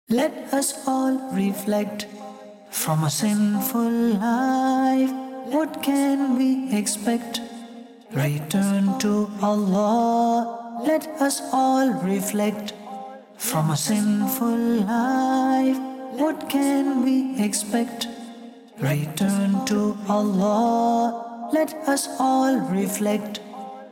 Let us all reflect from a sinful life. What can we expect? Return to Allah. Let us all reflect from a sinful life. What can we expect? Return to Allah. Let us all reflect.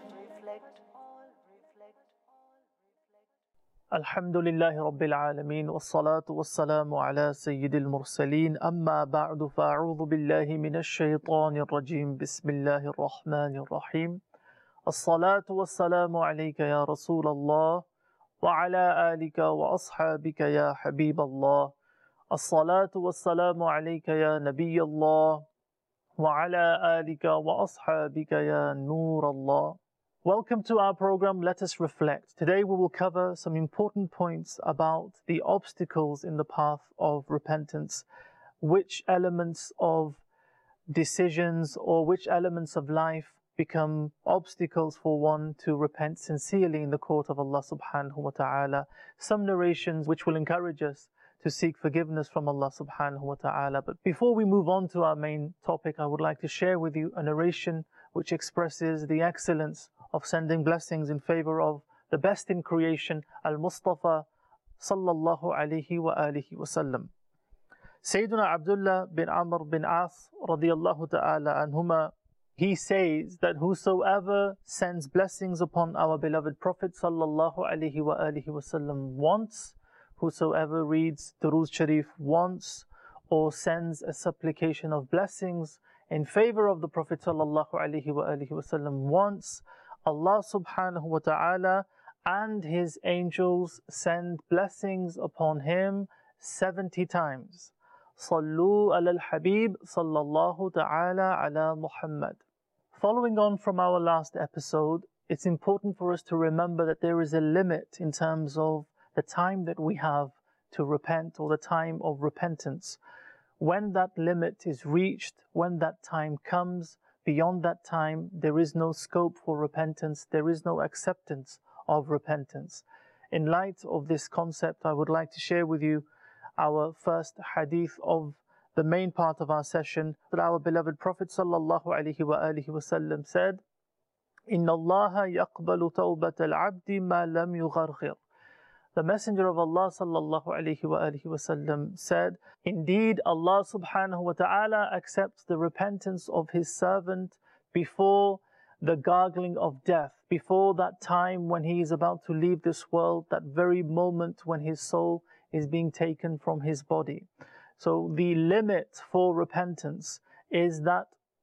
الحمد لله رب العالمين والصلاة والسلام على سيد المرسلين أما بعد فأعوذ بالله من الشيطان الرجيم بسم الله الرحمن الرحيم الصلاة والسلام عليك يا رسول الله وعلى آلك وأصحابك يا حبيب الله الصلاة والسلام عليك يا نبي الله وعلى آلك وأصحابك يا نور الله. Welcome to our program, Let Us Reflect. Today we will cover some important points about the obstacles in the path of repentance. Which elements of decisions or which elements of life become obstacles for one to repent sincerely in the court of Allah subhanahu wa ta'ala. Some narrations which will encourage us to seek forgiveness from Allah subhanahu wa ta'ala. But before we move on to our main topic, I would like to share with you a narration which expresses the excellence of sending blessings in favor of the best in creation, Al-Mustafa sallallahu alayhi wa alihi wa sallam. Sayyiduna Abdullah bin Amr bin As radiyallahu ta'ala anhuma, he says that whosoever sends blessings upon our beloved Prophet sallallahu alayhi wa alihi wa sallam once, whosoever reads Durood Sharif once, or sends a supplication of blessings in favor of the Prophet sallallahu alayhi wa alihi wa sallam once, Allah subhanahu wa ta'ala and His angels send blessings upon him 70 times. Sallu ala al-Habib sallallahu ta'ala ala Muhammad. Following on from our last episode, it's important for us to remember that there is a limit in terms of the time that we have to repent, or the time of repentance. When that limit is reached, when that time comes, beyond that time, there is no scope for repentance, there is no acceptance of repentance. In light of this concept, I would like to share with you our first hadith of the main part of our session, that our beloved Prophet sallallahu alaihi wasallam said, "Inna Allah yaqbalu tawbat al-abdi ma lam yugharghir." The Messenger of Allah sallallahu alaihi wasallam said, "Indeed, Allah subhanahu wa ta'ala accepts the repentance of His servant before the gargling of death, before that time when he is about to leave this world, that very moment when his soul is being taken from his body." So the limit for repentance is that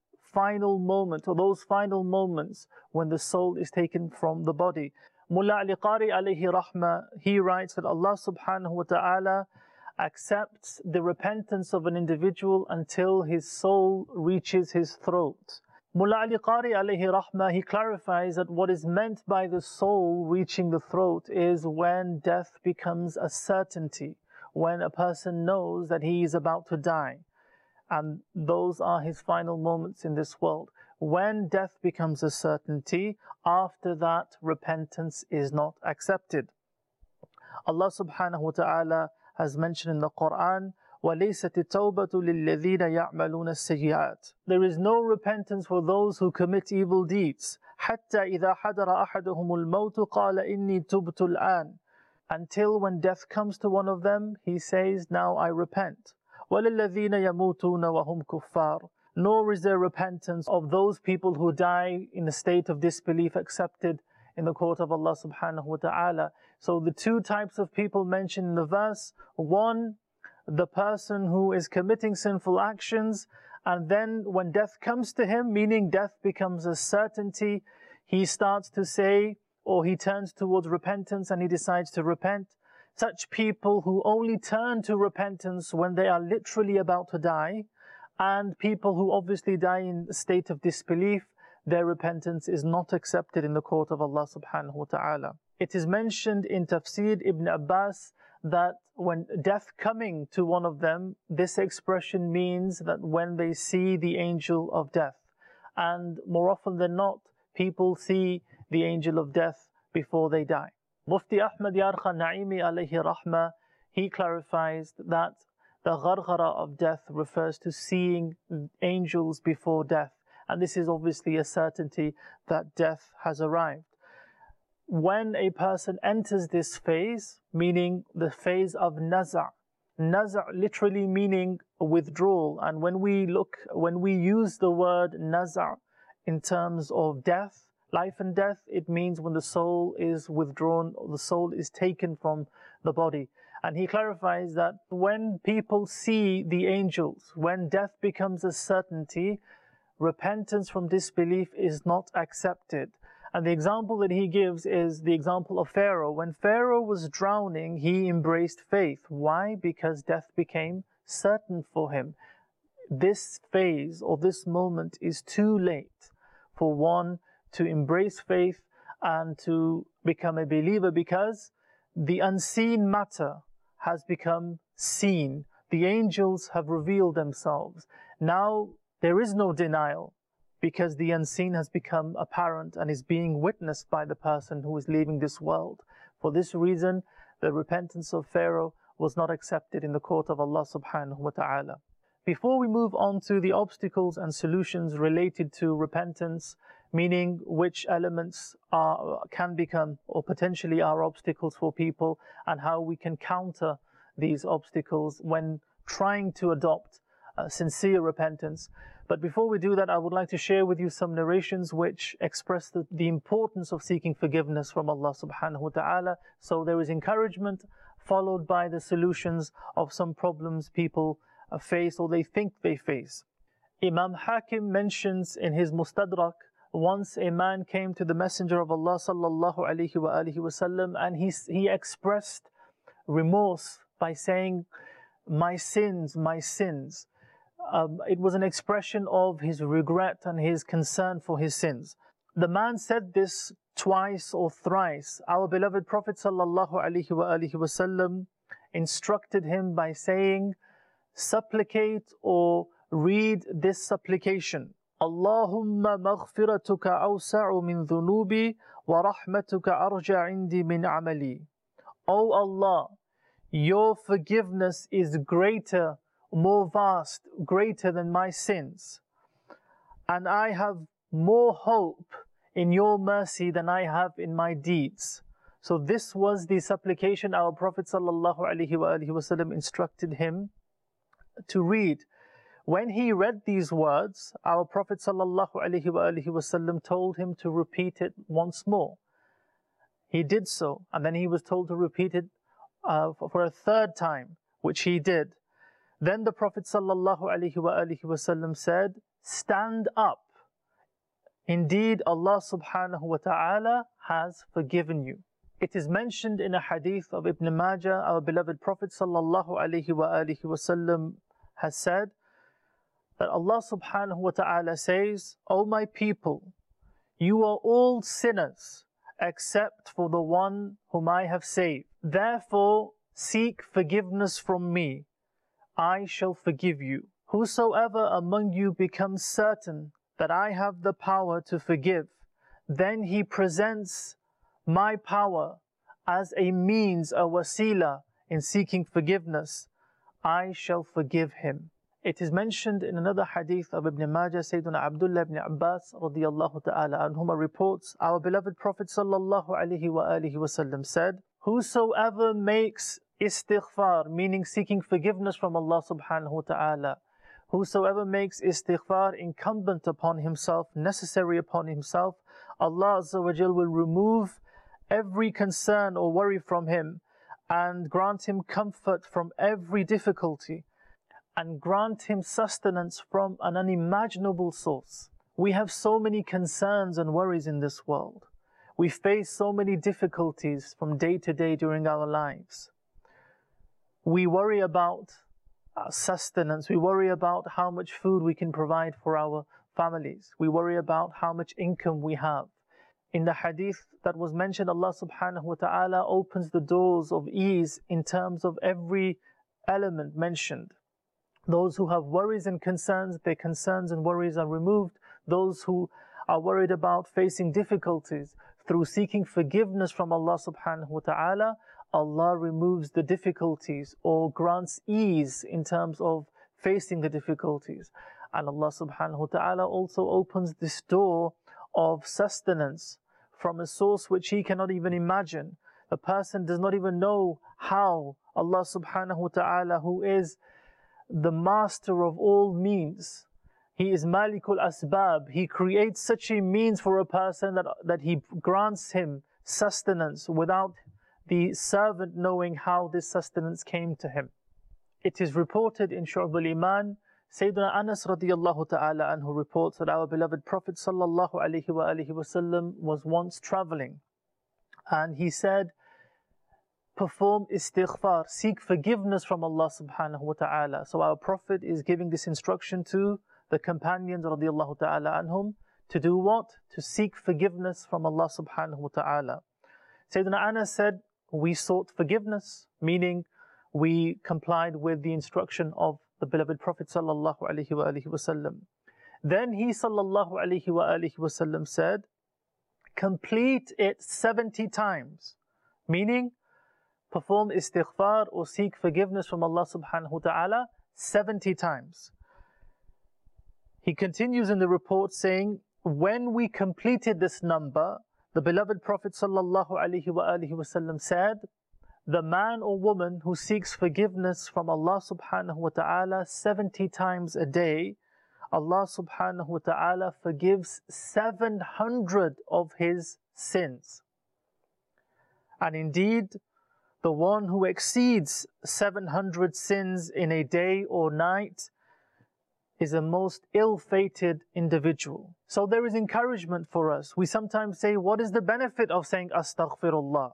final moment, or those final moments when the soul is taken from the body. Mullah Ali Qari alayhi rahmah, he writes that Allah subhanahu wa ta'ala accepts the repentance of an individual until his soul reaches his throat. Mullah Ali Qari alayhi rahmah, he clarifies that what is meant by the soul reaching the throat is when death becomes a certainty, when a person knows that he is about to die, and those are his final moments in this world. When death becomes a certainty, after that repentance is not accepted. Allah subhanahu wa ta'ala has mentioned in the Quran, وَلَيْسَتِ التَّوْبَةُ لِلَّذِينَ يَعْمَلُونَ السَّيِّئَاتِ. There is no repentance for those who commit evil deeds. حَتَّى إِذَا حَضَرَ أَحَدُهُمُ الْمَوْتُ قَالَ إِنِّي تُبْتُ الْآنِ. Until when death comes to one of them, he says, "Now I repent." وَلِلَّذِينَ يَمُوتُونَ وَهُمْ كُفَّارٌ. Nor is there repentance of those people who die in a state of disbelief accepted in the court of Allah subhanahu wa ta'ala. So the two types of people mentioned in the verse: one, the person who is committing sinful actions, and then when death comes to him, meaning death becomes a certainty, he starts to say, or he turns towards repentance and he decides to repent. Such people who only turn to repentance when they are literally about to die, and people who obviously die in a state of disbelief, their repentance is not accepted in the court of Allah subhanahu wa ta'ala. It is mentioned in Tafsir Ibn Abbas that when death coming to one of them, this expression means that when they see the angel of death. And more often than not, people see the angel of death before they die. Mufti Ahmad Yar Khan Naimi alayhi rahmah, he clarifies that the gharghara of death refers to seeing angels before death. And this is obviously a certainty that death has arrived. When a person enters this phase, meaning the phase of naza', literally meaning withdrawal. And when we use the word naza' in terms of death, life and death, it means when the soul is withdrawn, or the soul is taken from the body. And he clarifies that when people see the angels, when death becomes a certainty, repentance from disbelief is not accepted. And the example that he gives is the example of Pharaoh. When Pharaoh was drowning, he embraced faith. Why? Because death became certain for him. This phase or this moment is too late for one to embrace faith and to become a believer, because the unseen matter has become seen. The angels have revealed themselves. Now there is no denial, because the unseen has become apparent and is being witnessed by the person who is leaving this world. For this reason, the repentance of Pharaoh was not accepted in the court of Allah subhanahu wa ta'ala. Before we move on to the obstacles and solutions related to repentance, meaning which elements can become or potentially are obstacles for people, and how we can counter these obstacles when trying to adopt sincere repentance. But before we do that, I would like to share with you some narrations which express the importance of seeking forgiveness from Allah subhanahu wa ta'ala. So there is encouragement followed by the solutions of some problems people face or they think they face. Imam Hakim mentions in his Mustadrak, once a man came to the Messenger of Allah sallallahu alaihi wasallam, and he expressed remorse by saying, my sins, my sins. It was an expression of his regret and his concern for his sins. The man said this twice or thrice. Our beloved Prophet sallallahu alaihi wasallam instructed him by saying, supplicate or read this supplication. Allahumma maghfiratuka awsa'u min dhunubi wa rahmatuka arja indi min amali. O Allah, your forgiveness is greater, more vast, greater than my sins. And I have more hope in your mercy than I have in my deeds. So this was the supplication our Prophet sallallahu alaihi wasallam instructed him to read. When he read these words, our Prophet sallallahu alaihi wasallam told him to repeat it once more. He did so, and then he was told to repeat it for a third time, which he did. Then the Prophet sallallahu alaihi wasallam said, stand up. Indeed, Allah subhanahu wa ta'ala has forgiven you. It is mentioned in a hadith of Ibn Majah, our beloved Prophet sallallahu alaihi wasallam has said that Allah subhanahu wa ta'ala says, O my people, you are all sinners except for the one whom I have saved. Therefore, seek forgiveness from me. I shall forgive you. Whosoever among you becomes certain that I have the power to forgive, then he presents my power as a means, a wasila, in seeking forgiveness. I shall forgive him. It is mentioned in another hadith of Ibn Majah, Sayyidina Abdullah ibn Abbas radiyallahu ta'ala anhuma reports, our beloved Prophet sallallahu alaihi wasallam said, whosoever makes istighfar, meaning seeking forgiveness from Allah subhanahu wa ta'ala, whosoever makes istighfar incumbent upon himself, necessary upon himself, Allah Azza wa Jal will remove every concern or worry from him and grant him comfort from every difficulty and grant him sustenance from an unimaginable source. We have so many concerns and worries in this world. We face so many difficulties from day to day during our lives. We worry about sustenance. We worry about how much food we can provide for our families. We worry about how much income we have. In the hadith that was mentioned, Allah subhanahu wa ta'ala opens the doors of ease in terms of every element mentioned. Those who have worries and concerns, their concerns and worries are removed. Those who are worried about facing difficulties, through seeking forgiveness from Allah subhanahu wa ta'ala, Allah removes the difficulties or grants ease in terms of facing the difficulties. And Allah subhanahu wa ta'ala also opens this door of sustenance from a source which he cannot even imagine. A person does not even know how Allah subhanahu wa ta'ala, who is the master of all means, He is Malikul Asbab, He creates such a means for a person that He grants him sustenance without the servant knowing how this sustenance came to him. It is reported in Shu'ab al-Iman, Sayyidina Anas radiyallahu ta'ala anhu reports that our beloved Prophet sallallahu alayhi wa alihi wasallam was once traveling, and he said, perform istighfar, seek forgiveness from Allah subhanahu wa ta'ala. So our Prophet is giving this instruction to the companions radiyallahu ta'ala anhum to do what? To seek forgiveness from Allah subhanahu wa ta'ala. Sayyidina Anas said, we sought forgiveness, meaning we complied with the instruction of the beloved Prophet sallallahu alaihi wa alihi wasallam. Then he sallallahu alaihi wa alihi wasallam said, complete it 70 times, meaning perform istighfar or seek forgiveness from Allah subhanahu wa ta'ala 70 times. He continues in the report saying, when we completed this number, the beloved Prophet sallallahu alaihi wa alihi wasallam said, the man or woman who seeks forgiveness from Allah subhanahu wa ta'ala 70 times a day, Allah subhanahu wa ta'ala forgives 700 of his sins. And indeed, the one who exceeds 700 sins in a day or night is a most ill-fated individual. So there is encouragement for us. We sometimes say, what is the benefit of saying astaghfirullah?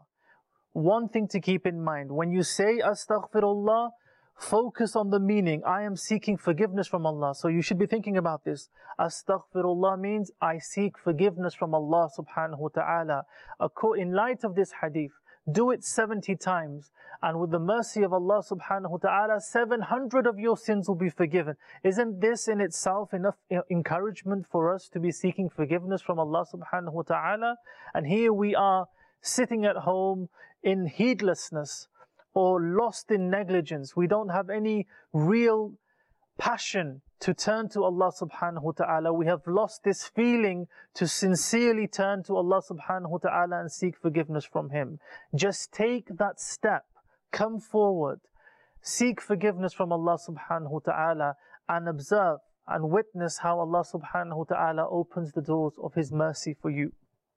One thing to keep in mind, when you say astaghfirullah, focus on the meaning. I am seeking forgiveness from Allah. So you should be thinking about this. Astaghfirullah means I seek forgiveness from Allah subhanahu wa ta'ala. In light of this hadith, do it 70 times, and with the mercy of Allah subhanahu wa ta'ala, 700 of your sins will be forgiven. Isn't this in itself enough encouragement for us to be seeking forgiveness from Allah subhanahu wa ta'ala? And here we are sitting at home in heedlessness or lost in negligence. We don't have any real passion to turn to Allah subhanahu wa ta'ala. We have lost this feeling to sincerely turn to Allah subhanahu wa ta'ala and seek forgiveness from Him. Just take that step, come forward, seek forgiveness from Allah subhanahu wa ta'ala, and observe and witness how Allah subhanahu wa ta'ala opens the doors of His mercy for you.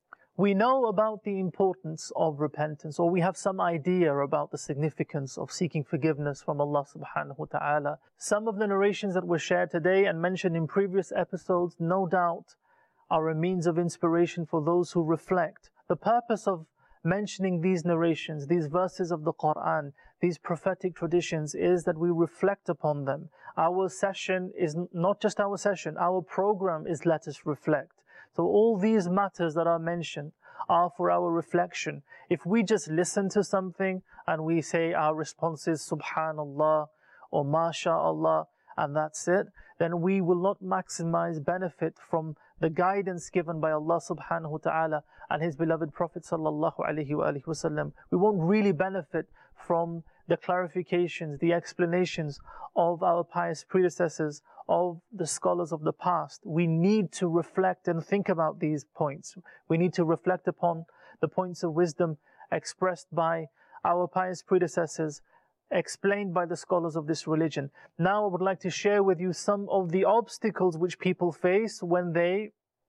We know about the importance of repentance, or we have some idea about the significance of seeking forgiveness from Allah subhanahu wa ta'ala. Some of the narrations that were shared today and mentioned in previous episodes, no doubt, are a means of inspiration for those who reflect. The purpose of mentioning these narrations, these verses of the Quran, these prophetic traditions, is that we reflect upon them. Our session is not just our session, our program is Let Us Reflect. So all these matters that are mentioned are for our reflection. If we just listen to something and we say our response is Subhanallah or MashaAllah and that's it, then we will not maximize benefit from the guidance given by Allah subhanahu wa ta'ala and His beloved Prophet sallallahu alaihi wasallam. We won't really benefit from the clarifications, the explanations of our pious predecessors, of the scholars of the past. We need to reflect and think about these points. We need to reflect upon the points of wisdom expressed by our pious predecessors, explained by the scholars of this religion. Now I would like to share with you some of the obstacles which people face when they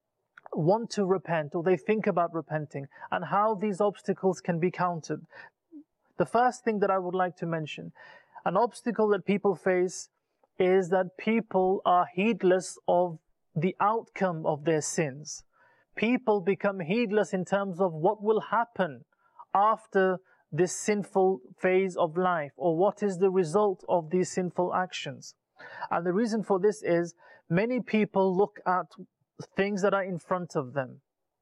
want to repent or they think about repenting, and how these obstacles can be countered. The first thing that I would like to mention, an obstacle that people face, is that people are heedless of the outcome of their sins. People become heedless in terms of what will happen after this sinful phase of life, or what is the result of these sinful actions. And the reason for this is many people look at things that are in front of them.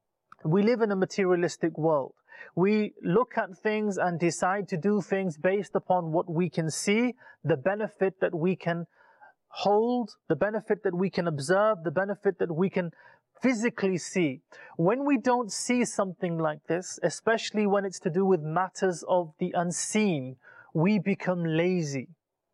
We live in a materialistic world. We look at things and decide to do things based upon what we can see, the benefit that we can hold, the benefit that we can observe, the benefit that we can physically see. When we don't see something like this, especially when it's to do with matters of the unseen, we become lazy.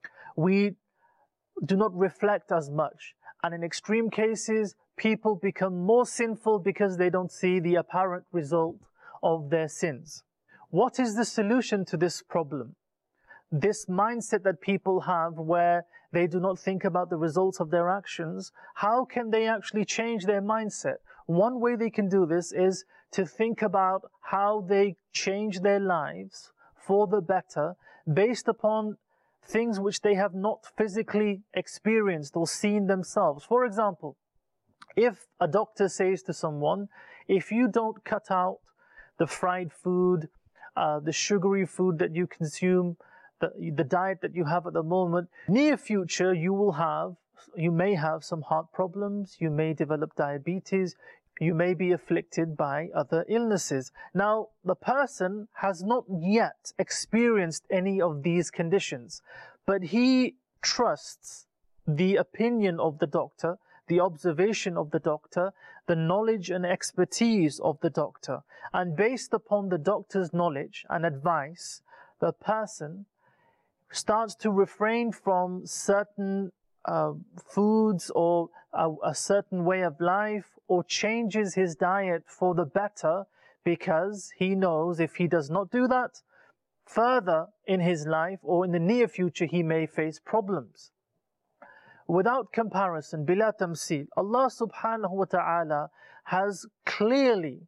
We do not reflect as much. And in extreme cases, people become more sinful because they don't see the apparent result of their sins. What is the solution to this problem? This mindset that people have where they do not think about the results of their actions, how can they actually change their mindset? One way they can do this is to think about how they change their lives for the better based upon things which they have not physically experienced or seen themselves. For example, if a doctor says to someone, if you don't cut out the fried food, the sugary food that you consume, the diet that you have at the moment, near future you may have some heart problems, you may develop diabetes, you may be afflicted by other illnesses. Now, the person has not yet experienced any of these conditions, but he trusts the opinion of the doctor, the observation of the doctor, the knowledge and expertise of the doctor. And based upon the doctor's knowledge and advice, the person starts to refrain from certain foods or a certain way of life, or changes his diet for the better, because he knows if he does not do that, further in his life or in the near future he may face problems. Without comparison, bila tamsil, Allah subhanahu wa ta'ala has clearly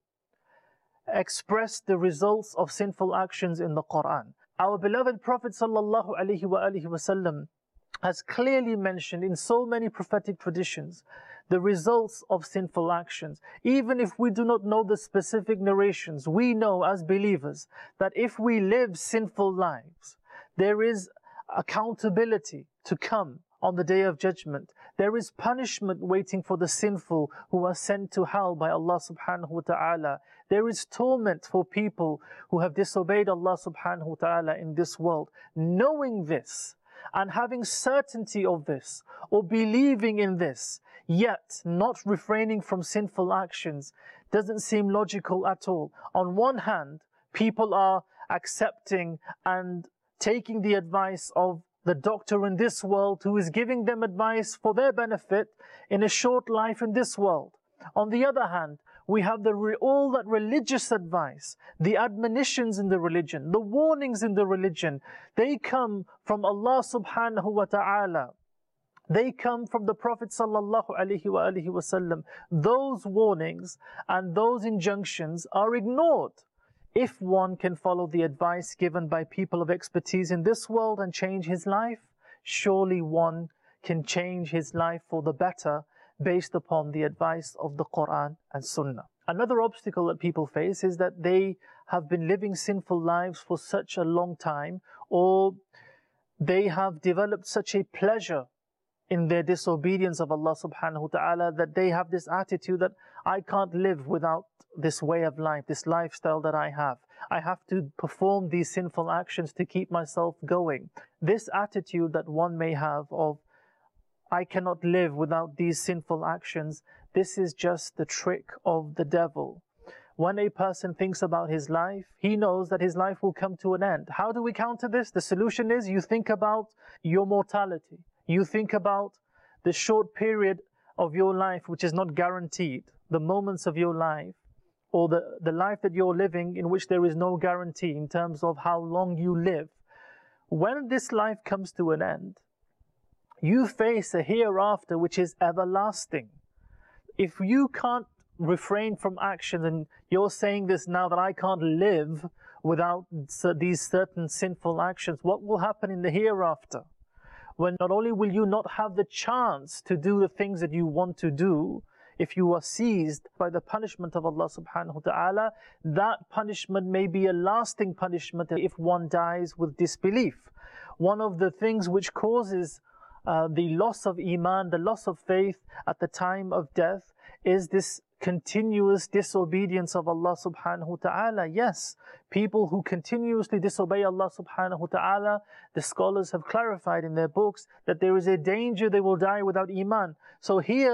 expressed the results of sinful actions in the Quran. Our beloved Prophet sallallahu alaihi wasallam has clearly mentioned in so many prophetic traditions the results of sinful actions. Even if we do not know the specific narrations, we know as believers that if we live sinful lives, there is accountability to come on the Day of Judgment. There is punishment waiting for the sinful who are sent to hell by Allah subhanahu wa ta'ala. There is torment for people who have disobeyed Allah subhanahu wa ta'ala in this world. Knowing this and having certainty of this, or believing in this, yet not refraining from sinful actions, doesn't seem logical at all. On one hand, people are accepting and taking the advice of the doctor in this world who is giving them advice for their benefit in a short life in this world. On the other hand, we have all that religious advice, the admonitions in the religion, the warnings in the religion. They come from Allah subhanahu wa ta'ala. They come from the Prophet sallallahu alaihi wasallam. Those warnings and those injunctions are ignored. If one can follow the advice given by people of expertise in this world and change his life, surely one can change his life for the better based upon the advice of the Quran and Sunnah. Another obstacle that people face is that they have been living sinful lives for such a long time, or they have developed such a pleasure in their disobedience of Allah subhanahu wa ta'ala that they have this attitude that I can't live without this way of life, this lifestyle that I have. I have to perform these sinful actions to keep myself going. This attitude that one may have of I cannot live without these sinful actions, this is just the trick of the devil. When a person thinks about his life, he knows that his life will come to an end. How do we counter this? The solution is you think about your mortality. You think about the short period of your life which is not guaranteed, the moments of your life, or the life that you're living in which there is no guarantee in terms of how long you live. When this life comes to an end, you face a hereafter which is everlasting. If you can't refrain from action, and you're saying this now that I can't live without these certain sinful actions, what will happen in the hereafter? When not only will you not have the chance to do the things that you want to do, if you are seized by the punishment of Allah subhanahu wa ta'ala, that punishment may be a lasting punishment if one dies with disbelief. One of the things which causes the loss of iman, the loss of faith at the time of death, is this continuous disobedience of Allah subhanahu wa ta'ala. Yes, people who continuously disobey Allah subhanahu wa ta'ala, the scholars have clarified in their books that there is a danger they will die without iman. So here,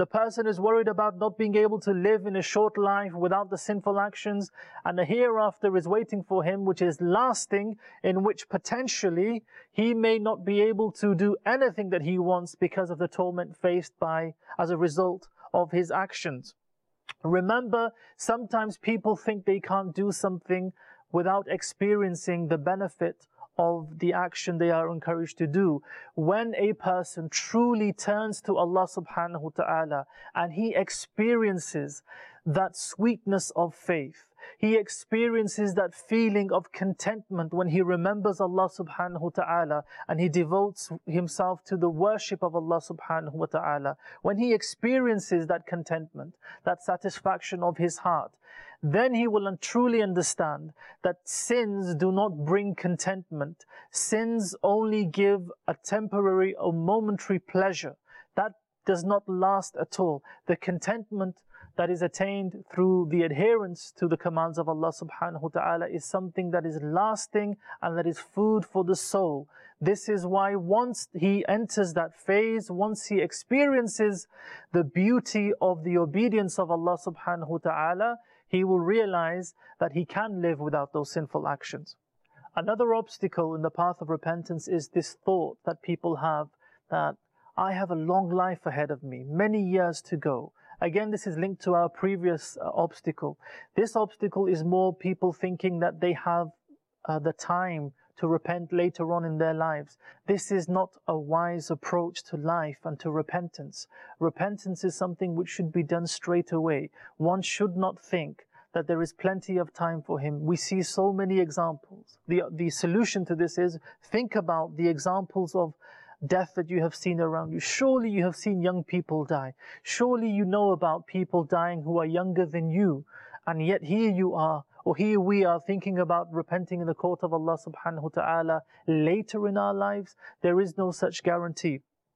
The person is worried about not being able to live in a short life without the sinful actions, and the hereafter is waiting for him, which is lasting, in which potentially he may not be able to do anything that he wants because of the torment faced by as a result of his actions. Remember, sometimes people think they can't do something without experiencing the benefit of the action they are encouraged to do. When a person truly turns to Allah subhanahu wa ta'ala and he experiences that sweetness of faith, he experiences that feeling of contentment when he remembers Allah subhanahu wa ta'ala and he devotes himself to the worship of Allah subhanahu wa ta'ala, when he experiences that contentment, that satisfaction of his heart, then he will truly understand that sins do not bring contentment. Sins only give a temporary or momentary pleasure. That does not last at all. The contentment that is attained through the adherence to the commands of Allah subhanahu wa ta'ala is something that is lasting and that is food for the soul. This is why once he enters that phase, once he experiences the beauty of the obedience of Allah subhanahu wa ta'ala, he will realize that he can live without those sinful actions. Another obstacle in the path of repentance is this thought that people have that I have a long life ahead of me, many years to go. Again, this is linked to our previous obstacle. This obstacle is more people thinking that they have the time to repent later on in their lives. This is not a wise approach to life and to repentance. Repentance is something which should be done straight away. One should not think that there is plenty of time for him. We see so many examples. The solution to this is think about the examples of death that you have seen around you. Surely you have seen young people die. Surely you know about people dying who are younger than you. And yet here you are, or here we are thinking about repenting in the court of Allah subhanahu wa ta'ala later in our lives. There is no such guarantee.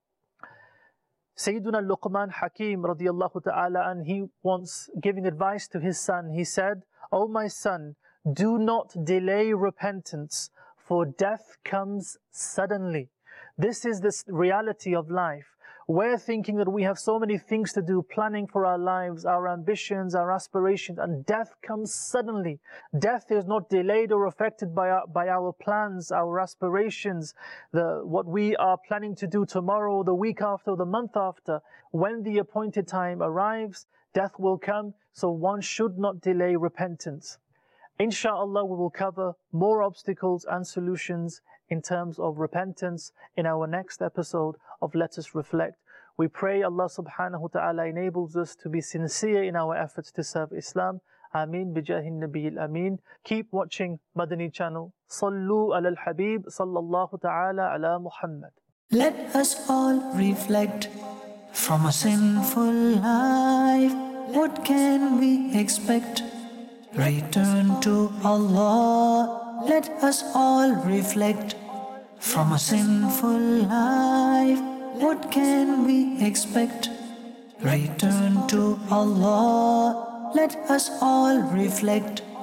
Sayyiduna Luqman Hakim radiallahu ta'ala, and he once giving advice to his son, he said, "O my son, do not delay repentance, for death comes suddenly." This is the reality of life. We're thinking that we have so many things to do, planning for our lives, our ambitions, our aspirations, and death comes suddenly. Death is not delayed or affected by our plans, our aspirations, what we are planning to do tomorrow, the week after, the month after. When the appointed time arrives, death will come, so one should not delay repentance. Insha'Allah, we will cover more obstacles and solutions in terms of repentance in our next episode of Let Us Reflect. We pray Allah subhanahu wa ta'ala enables us to be sincere in our efforts to serve Islam. Ameen bijahin nabiyil ameen. Keep watching Madani channel. Sallu ala al-Habib sallallahu ta'ala ala Muhammad. Let us all reflect from a sinful life. What can we expect? Return to Allah. Let us all reflect from a sinful life. What can we expect? Return to Allah. Let us all reflect